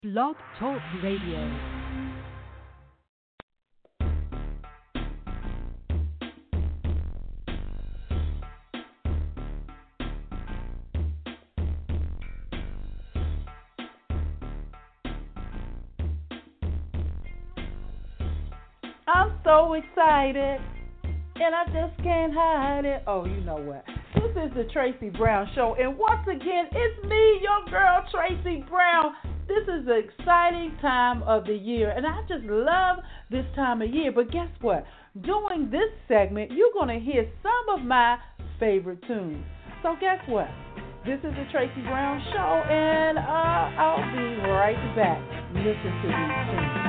Blog Talk Radio. I'm so excited, and I just can't hide it. Oh, you know what? This is the Tracy Brown Show, and once again, it's me, your girl, Tracy Brown. This is an exciting time of the year, and I just love this time of year. But guess what? During this segment, you're going to hear some of my favorite tunes. So guess what? This is the Tracy Brown Show, and I'll be right back. Listen to these tunes.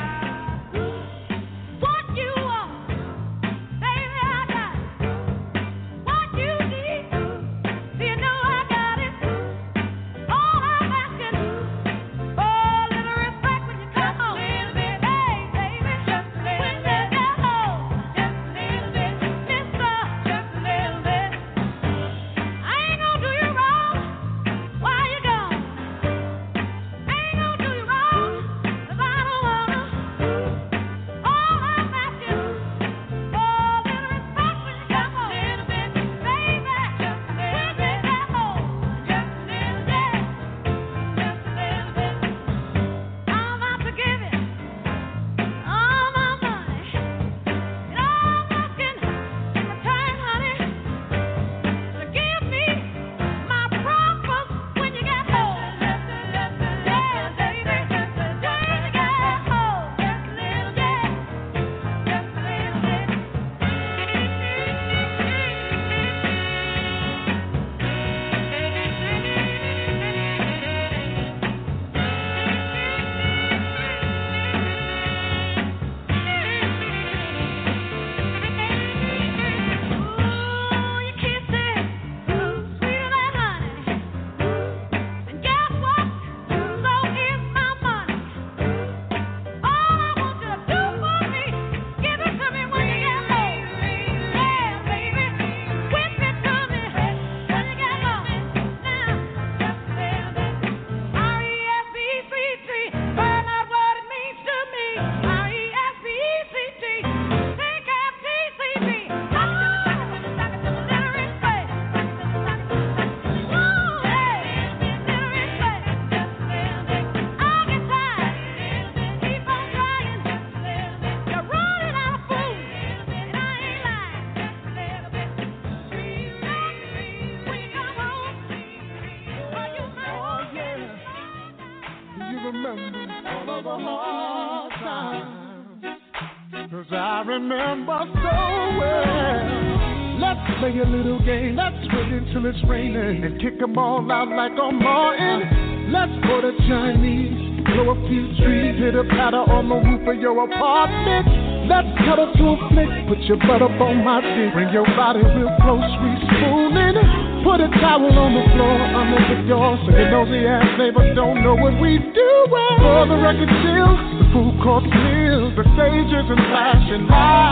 It's raining and kick them all out like on Martin. Let's go to Chinese, blow a few trees, hit a powder on the roof of your apartment. Let's cut up to a flick, put your butt up on my dick, bring your body real close, sweet spooning. Put a towel on the floor under the door so your nosy ass neighbor don't know what we doing. For the record deal, the food court meals, the stages and flashing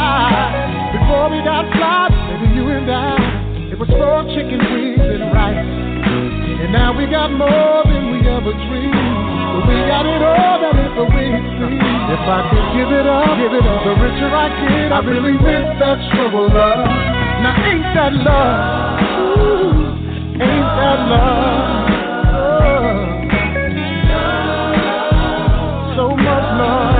lights. Before we got fly, baby, you and I. It was for chicken wings and rice, and now we got more than we ever dreamed. But we got it all, that is the way it seems. If I could give it up, the richer I get, I really miss that struggle love. Now ain't that love? Ooh, ain't that love? Oh, so much love.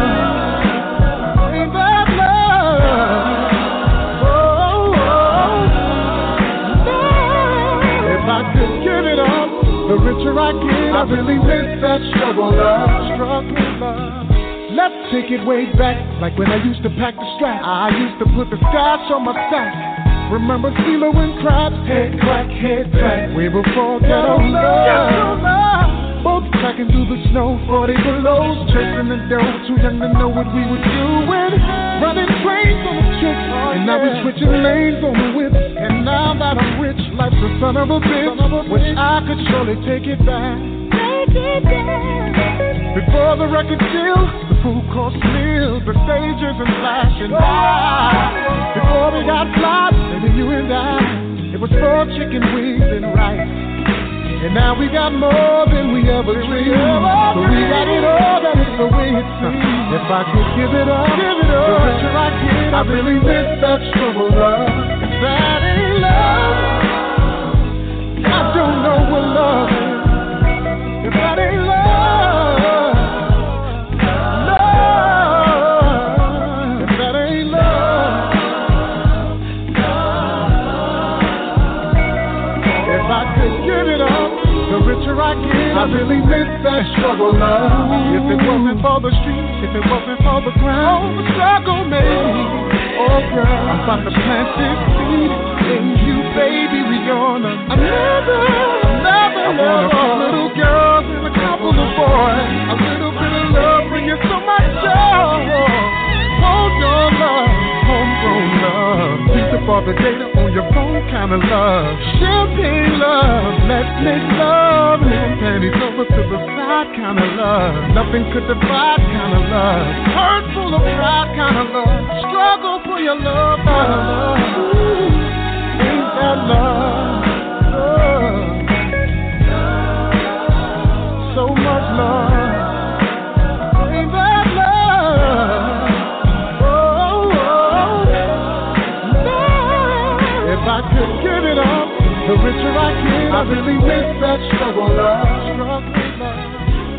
The richer I get, I really miss that struggle love. Let's take it way back, like when I used to pack the strap. I used to put the scotch on my sack. Remember CeeLo and Crabs, head crack, head crack. Way before ghetto love. Both tracking through the snow, 40 below, chasing the dough, too young to know what we were doing. Running trains on the chicks, and now we switching lanes on the whip. And now that I'm rich, life's a son of a bitch, which I could surely take it back. Before the record deal, the food course meals, the stages and flashing lights. Before we got fly, baby, you and I, it was for chicken wings and rice. And now we got more than we ever dreamed. So we got it all, that is the way it seems. If I could give it up, the richer I get, I really miss that struggle love. If that ain't love, I don't know what love is. If that ain't love, love. If that ain't love, if I could give it up, the richer I get, I really miss that struggle love. If it wasn't for the streets, if it wasn't for the ground, the struggle made me. Oh girl, I'm about to plant this seed in you, baby. We gonna another I want a few little girls and a couple of boys. A little bit of love bring you so much joy. Hold your love, homegrown love. Piece up all the data on your phone, kind of love. Champagne love, let's make love. Little panties over to the side, kind of love. Nothing could divide, kind of love. Heart full of pride, kind of love. Struggle for your love, kind of love. Ooh, ain't that love? So much love, ain't that love? Oh, love. If I could give it up, the richer I get, I really miss that struggle love. Struggle love.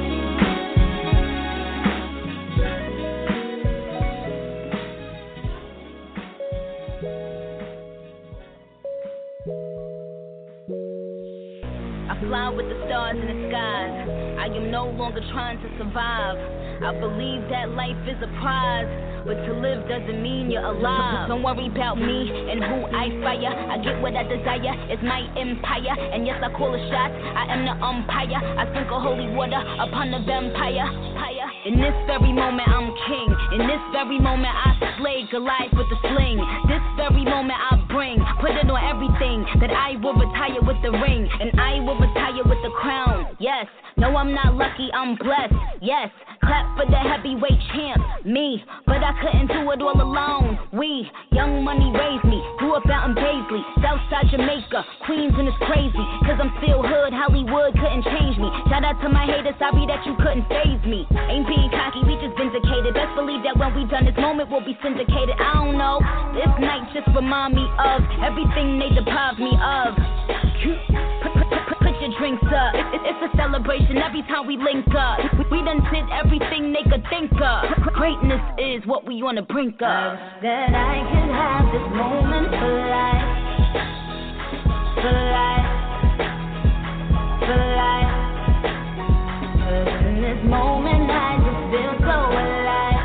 Fly with the stars in the skies. I am no longer trying to survive. I believe that life is a prize, but to live doesn't mean you're alive. Don't worry about me and who I fire. I get what I desire, it's my empire. And yes, I call the shots, I am the umpire. I sprinkle holy water upon the vampire. In this very moment I'm king. In this very moment I slay Goliath with the sling. This very moment I put it on everything, that I will retire with the ring, and I will retire with the crown. Yes, no, I'm not lucky, I'm blessed. Yes, clap for the heavyweight champ, me. But I couldn't do it all alone. We, Young Money raised me, grew up out in Paisley, Southside Jamaica, Queens, and it's crazy, cause I'm still hood, Hollywood couldn't change me. Shout out to my haters, sorry that you couldn't faze me. Ain't being cocky, we just vindicated. Best believe that when we done this moment will be syndicated. I don't know, this night just remind me of everything they deprived me of. Put your drinks up. It's a celebration every time we link up. We done did everything they could think of. Greatness is what we on the brink of. That I can have this moment for life. For life. For life. 'Cause in this moment I just feel so alive.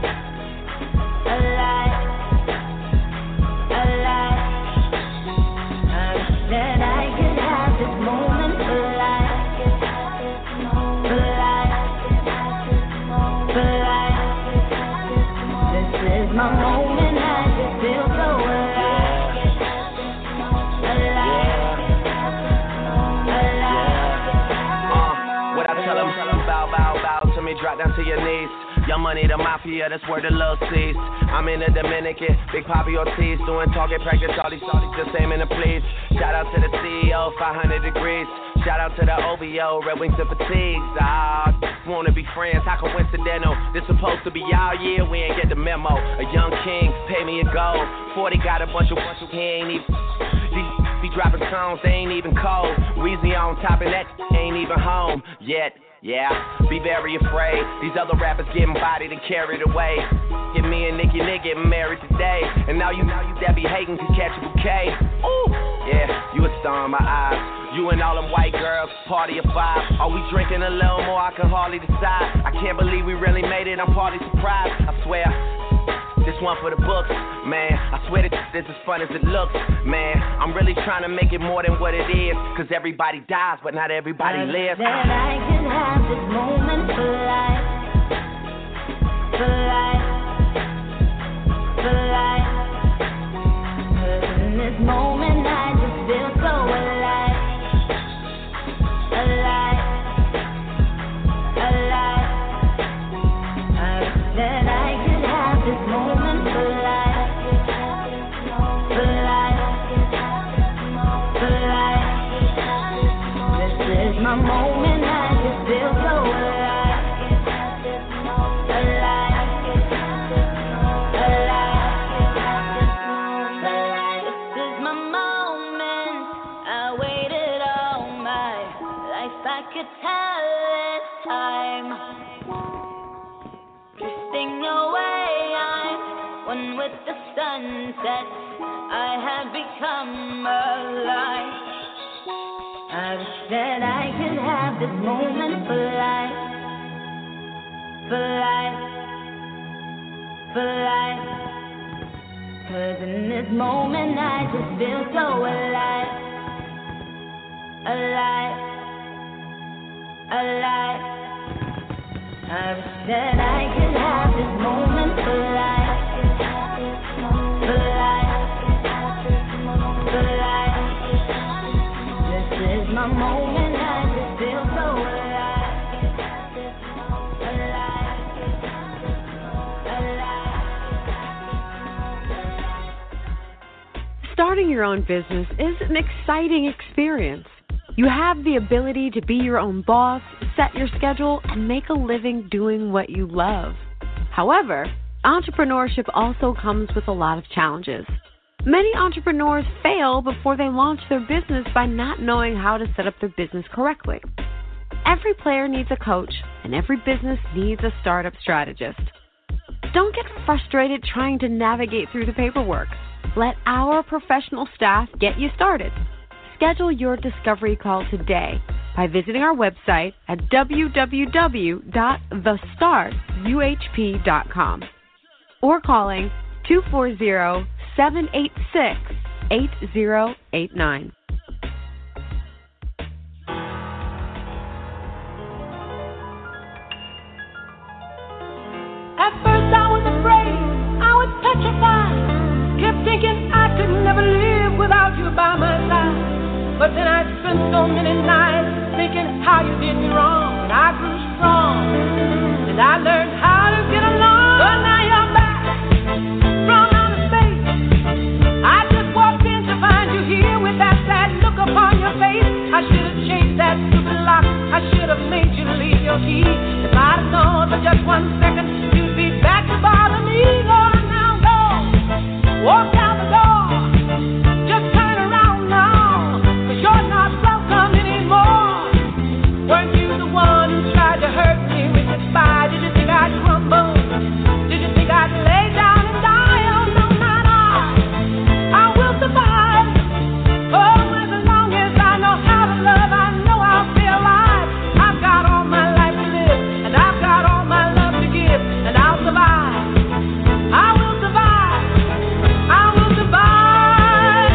Alive. Alive. That I can have this moment for life. For life. For life. This is my moment, I just feel so alive. Alive. Alive. What I tell them, bow to me, drop down to your knees. Young Money, the mafia, that's where the love sees. I'm in the Dominican, Big Papi Ortiz, doing target practice, all these just aiming to please. Shout out to the CEO, 500 degrees. Shout out to the OVO, Red Wings and Fatigues. Wanna be friends, how coincidental. This supposed to be all year, we ain't get the memo. A young king, pay me a gold. 40 got a bunch of he ain't even. These be dropping songs, they ain't even cold. Weezy on top and that ain't even home yet. Yeah, be very afraid. These other rappers getting bodied and carried away. Get me and Nick getting married today. And now you that be hating can catch a bouquet. Ooh, yeah, you a star in my eyes. You and all them white girls, party of 5. Are we drinking a little more? I can hardly decide. I can't believe we really made it, I'm partly surprised. I swear, this one for the books, man. I swear that this is fun as it looks, man. I'm really trying to make it more than what it is. Cause everybody dies, but not everybody lives. That I can have this moment for life. For life. For life. 'Cause in this moment I just feel so alive. Alive. Alive. That I can have this moment for life. For life. For life. This sunset, I have become alive. I wish that I could have this moment for life, for life, for life. 'Cause in this moment I just feel so alive, alive, alive. I wish that I could have this moment for life, for life, for life. This is my moment, I just feel so alive, alive, alive. Starting your own business is an exciting experience. You have the ability to be your own boss, set your schedule, and make a living doing what you love. However, entrepreneurship also comes with a lot of challenges. Many entrepreneurs fail before they launch their business by not knowing how to set up their business correctly. Every player needs a coach, and every business needs a startup strategist. Don't get frustrated trying to navigate through the paperwork. Let our professional staff get you started. Schedule your discovery call today by visiting our website at www.thestartuhp.com or calling 240-786-8089. At first I was afraid, I was petrified, kept thinking I could never live without you by my side. But then I spent so many nights thinking how you did me wrong. And I grew strong, and I learned how to get along. But now you're back from outer space. I just walked in to find you here with that sad look upon your face. I should have changed that stupid lock. I should have made you leave your key. If I'd have known for just 1 second you'd be back to bother me. Lord, now go, walk out the door. Just turn around now, 'cause you're not welcome anymore. Weren't you the one who tried to hurt me with goodbye? Did you think I'd crumble? Did you think I'd lay down and die? Oh no, not I will survive. Oh, as long as I know how to love, I know I'll be alive. I've got all my life to live, and I've got all my love to give, and I'll survive. I will survive. I will survive.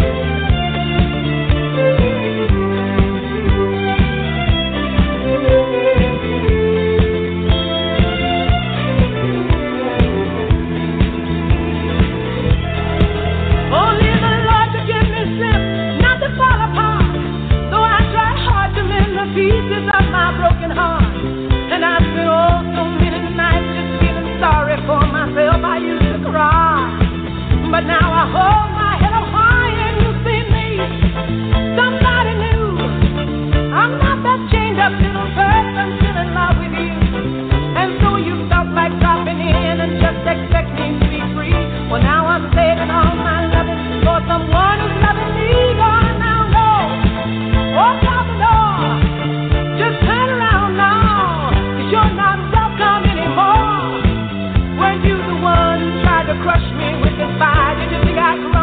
Only the Lord could give me strength not to fall apart. Though I tried hard to mend the pieces of my broken heart. And I spent so many nights just feeling sorry for myself. I used to cry, but now I hold my head up high and you see me, somebody new. I'm not that chained up little person still in love with you. And so you felt like dropping in and just expecting to be free. Well, now I'm saving all my loving for someone who's loving me. Going now, go, walk out the door. Just turn around now, 'cause you're not welcome anymore. Weren't you the one who tried to crush me with goodbye? Did you think I'd cry?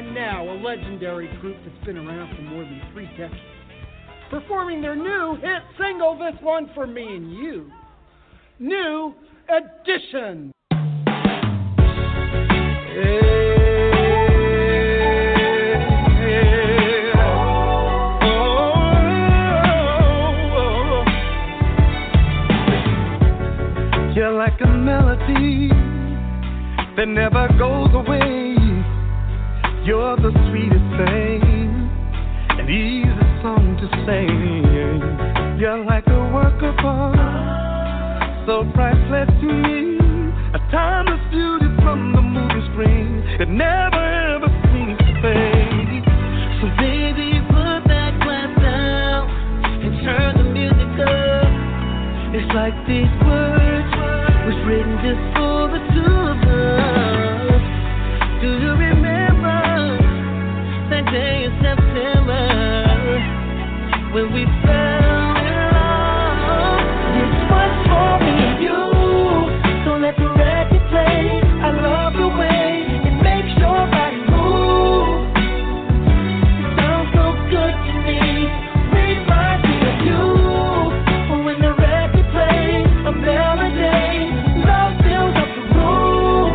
And now, a legendary group that's been around for more than 3 decades, performing their new hit single, This One For Me and You. New Edition. You're like a melody that never goes away. You're the sweetest thing, an easy song to sing. You're like a work of art, so priceless to me. A timeless beauty from the movie screen that never ever seems to fade. So baby, put that glass down and turn the music up. It's like these words was written just for the two of us. Do you remember that day in September when we fell in love? This was for me and you. Don't let the record play. I love the way it makes your body move. It sounds so good to me. Reminds me of you. When the record plays a melody, love fills up the room.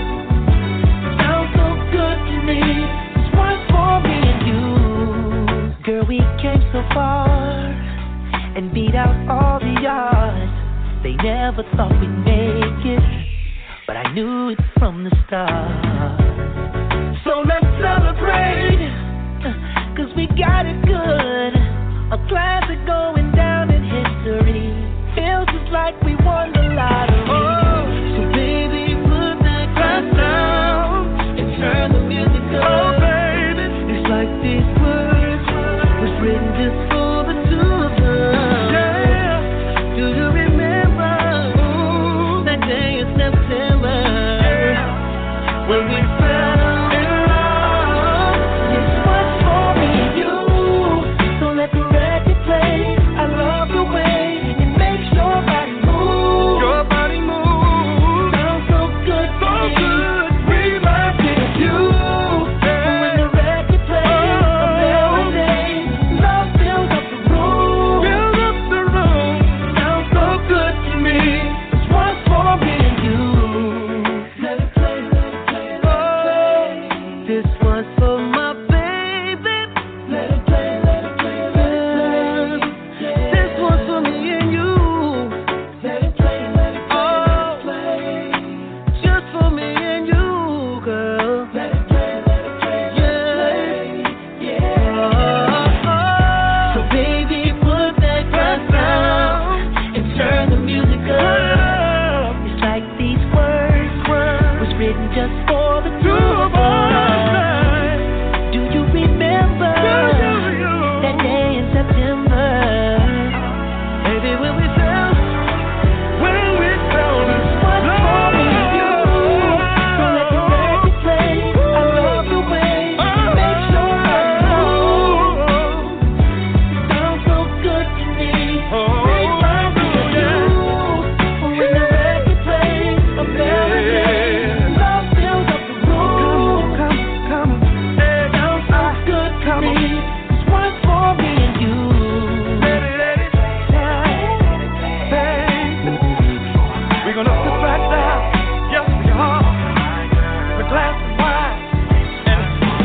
It sounds so good to me. This one's for me and you. Girl, we came so far and beat out all the odds. They never thought we'd make it, but I knew it from the start. So let's celebrate, 'cause we got it good. A classic going down in history. Feels just like we won the lottery. Oh, so baby, put that glass down and turn the music up. Oh, baby, it's like these words was written just for the two of us. Yeah. Do you remember that day in September? Yeah. When we fell in love? This was for me and you. Don't let the record play. I love the way it makes your body move. Your body move. Sounds so good to me. Good. Reminds me of you. Yeah. When the record plays a melody, love fills up the room. Fills up the room. Sounds so good to me. This one's for me and you. Let it play, let it play, let it play. This one's for my baby. Let it play, let it play, let it play. This one's for me and you. Let it play, let it play, let it play. Just for me and you, girl. Let it play, let it play, let it play. Yeah. So baby, put that glass down and turn the music up. It's like these words was written just for the two of us. Do you remember that day in September? Baby, when we fell, this was for me and you. Don't let the record play. I love the way it makes your body move. It sounds so good to me. Reminds me of you. When the record plays a melody, love fills up the room. Come on. Sounds so good to me. This one's for me and you. Let it we're gonna sit right down, yes we are, with a glass of wine, and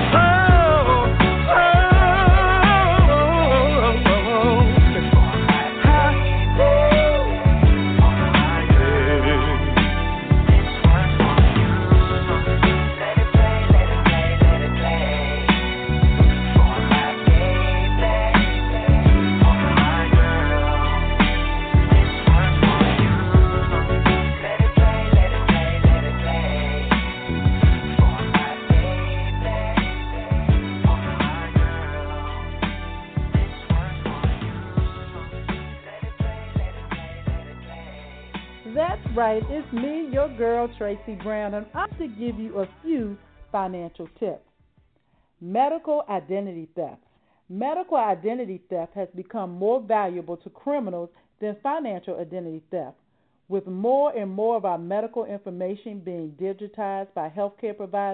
That's right, it's me, your girl, Tracy Brown, and I'm to give you a few financial tips. Medical identity theft. Medical identity theft has become more valuable to criminals than financial identity theft. With more and more of our medical information being digitized by healthcare providers,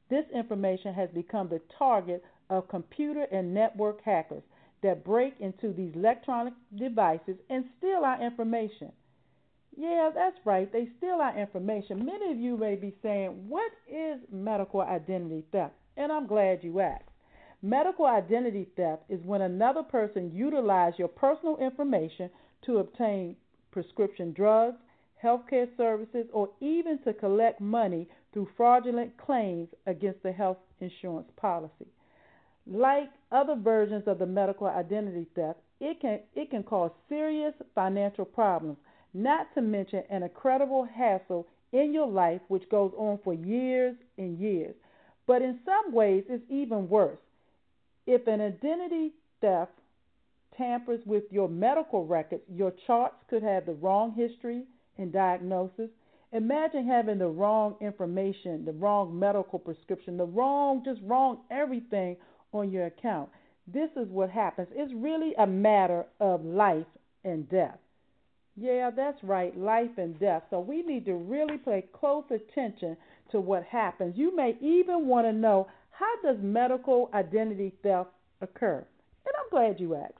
This information has become the target of computer and network hackers that break into these electronic devices and steal our information. Yeah, that's right. They steal our information. Many of you may be saying, what is medical identity theft? And I'm glad you asked. Medical identity theft is when another person utilizes your personal information to obtain prescription drugs, healthcare services, or even to collect money through fraudulent claims against the health insurance policy. Like other versions of the medical identity theft, it can cause serious financial problems, not to mention an incredible hassle in your life which goes on for years and years. But in some ways, it's even worse. If an identity theft tampers with your medical records, your charts could have the wrong history and diagnosis. Imagine having the wrong information, the wrong medical prescription, the wrong everything on your account. This is what happens. It's really a matter of life and death. Yeah, that's right, life and death. So we need to really pay close attention to what happens. You may even want to know, how does medical identity theft occur? And I'm glad you asked.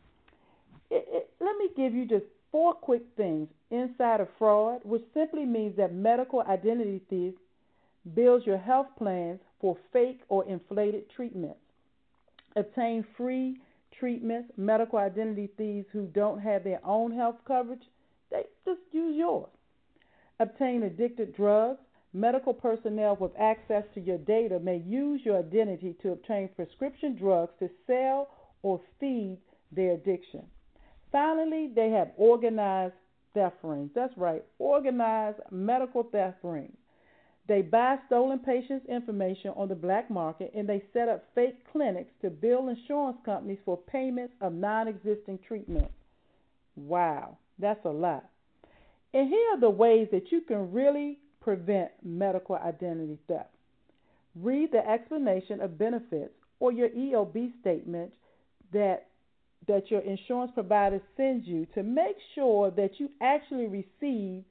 Let me give you just 4 quick things. Insider fraud, which simply means that medical identity thieves build your health plans for fake or inflated treatments. Obtain free treatments. Medical identity thieves who don't have their own health coverage, they just use yours. Obtain addicted drugs. Medical personnel with access to your data may use your identity to obtain prescription drugs to sell or feed their addiction. Finally, they have organized theft rings. That's right, organized medical theft rings. They buy stolen patients' information on the black market, and they set up fake clinics to bill insurance companies for payments of non-existing treatments. Wow, that's a lot. And here are the ways that you can really prevent medical identity theft. Read the explanation of benefits or your EOB statement that your insurance provider sends you to make sure that you actually receive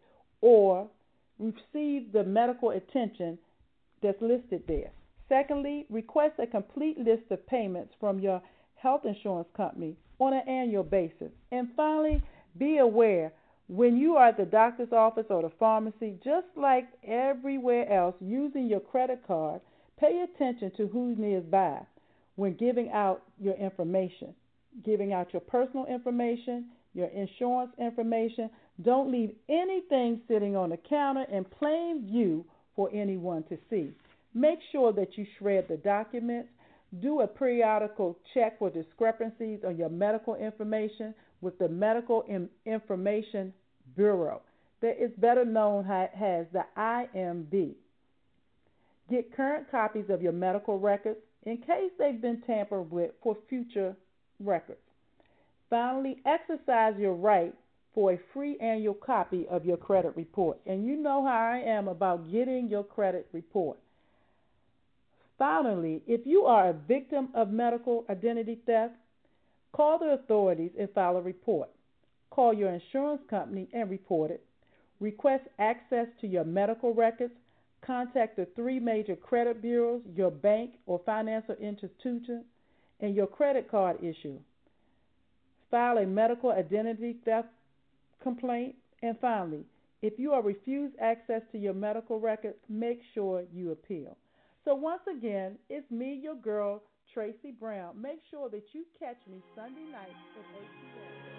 the medical attention that's listed there. Secondly, request a complete list of payments from your health insurance company on an annual basis. And finally, be aware when you are at the doctor's office or the pharmacy, just like everywhere else, using your credit card, pay attention to who's nearby when giving out your information. Giving out your personal information, your insurance information. Don't leave anything sitting on the counter in plain view for anyone to see. Make sure that you shred the documents. Do a periodical check for discrepancies on your medical information with the Medical Information Bureau, that is better known as the IMB. Get current copies of your medical records in case they've been tampered with for future records. Finally, exercise your right for a free annual copy of your credit report. And you know how I am about getting your credit report. Finally, if you are a victim of medical identity theft, call the authorities and file a report. Call your insurance company and report it. Request access to your medical records. Contact the 3 major credit bureaus, your bank or financial institution, and your credit card issuer. File a medical identity theft complaint. And finally, if you are refused access to your medical records, make sure you appeal. So once again, it's me, your girl, Tracy Brown. Make sure that you catch me Sunday night at 8 p.m.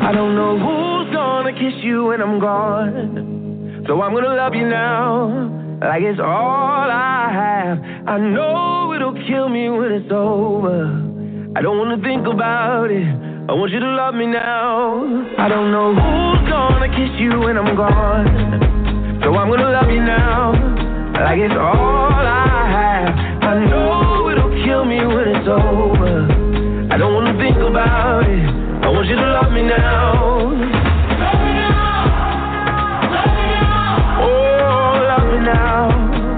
When I'm gone, so I'm gonna love you now like it's all I have. I know it'll kill me when it's over. I don't wanna think about it. I want you to love me now. I don't know who's gonna kiss you when I'm gone, so I'm gonna love you now, like it's all I have. I know it'll kill me when it's over. I don't wanna think about it. I want you to love me now. Love me now. Love me now. Oh, love me now.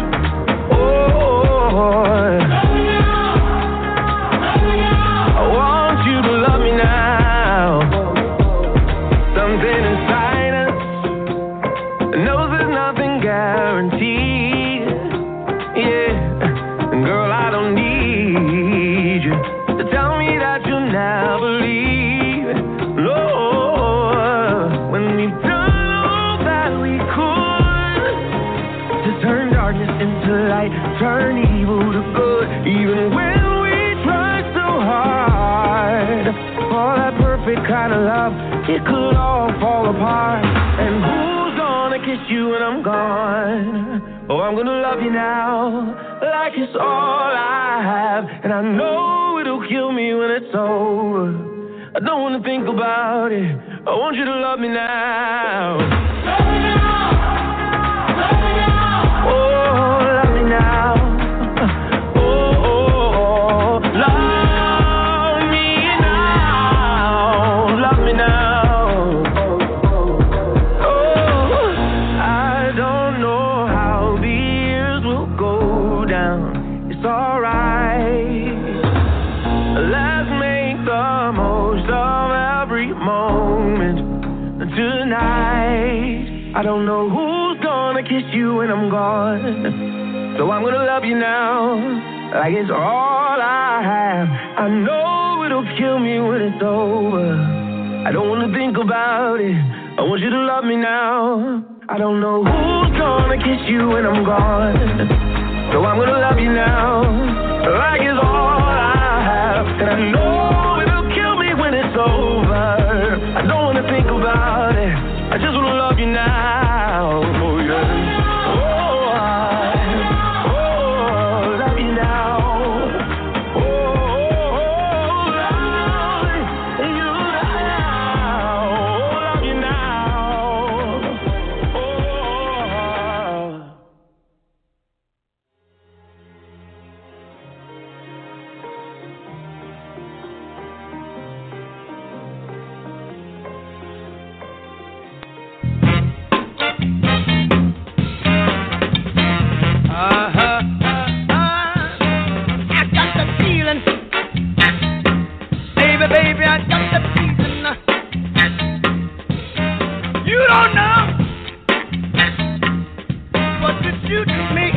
Oh, love me now. Love me now. I want you to love me now. Something inside us knows there's nothing guaranteed. Yeah, girl, I don't need you to tell me that you never leave. No, when we've done all that we could to turn darkness into light, turn evil to good, even when we try so hard for that perfect kind of love, it could all fall apart. And who's gonna kiss you when I'm gone? Oh, I'm gonna love you now, like it's all I have. And I know it'll kill me when it's over. I don't wanna think about it. I want you to love me now. Love me now. Love me now. Oh, love me now. Oh, love me now. Love me now. Oh, I don't know how the years will go down. It's alright. Let's make the most of every moment tonight. I don't know who's gonna kiss you when I'm gone, so I'm gonna love you now, like it's all I have. I know it'll kill me when it's over. I don't wanna think about it. I want you to love me now. I don't know who's gonna kiss you when I'm gone, so I'm gonna love you now, like it's all I have. And I know it'll kill me when it's over. I don't wanna think about it. I just wanna love you now. Oh yeah. Love you now. Oh, love you now. Love you now. Oh. Baby, I got the feeling. You don't know what you do to me.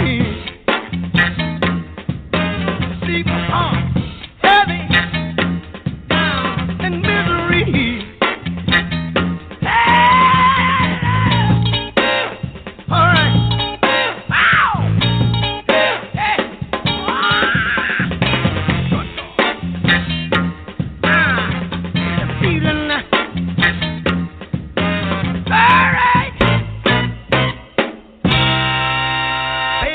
See my heart heavy down in misery. All right. Ow! Hey, hey. Feeling all right.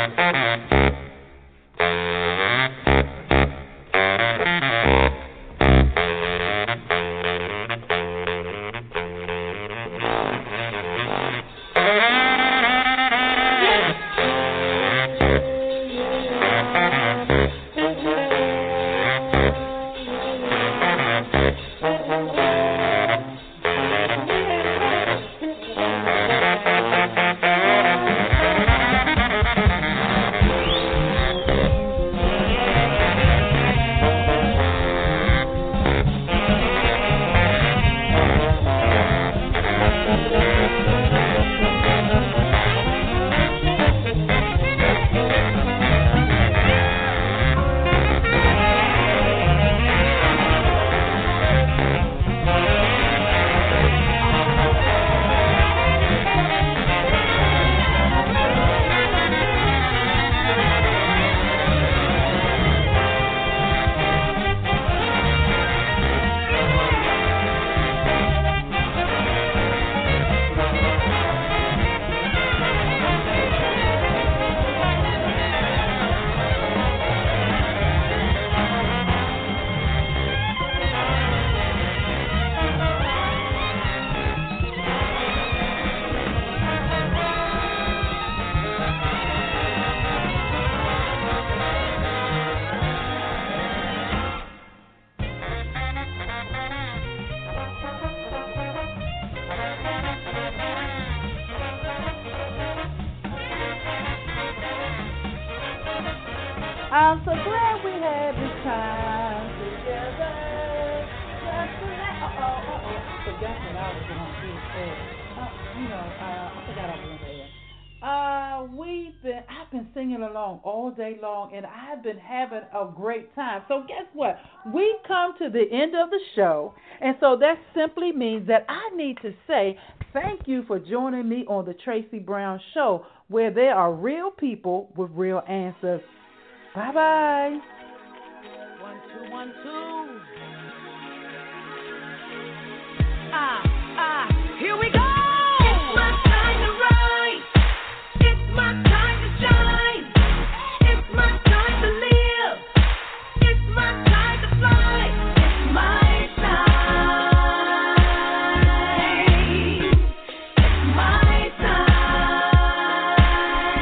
I'm so glad we had this time together. Forgot what I was going to do. I forgot I was there. I've been singing along all day long, and I've been having a great time. So guess what? We come to the end of the show, and so that simply means that I need to say thank you for joining me on the Tracy Brown Show, where there are real people with real answers. Bye-bye. 1, 2, 1, 2. Here we go. It's my time to rise. It's my time to shine. It's my time to live. It's my time to fly. It's my time. It's my time.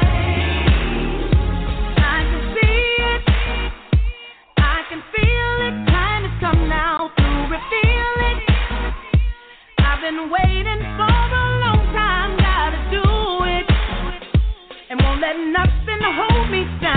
I can see it. I can feel it. Time has come now to reveal it. I've been waiting for a long time, gotta do it, and won't let nothing hold me down.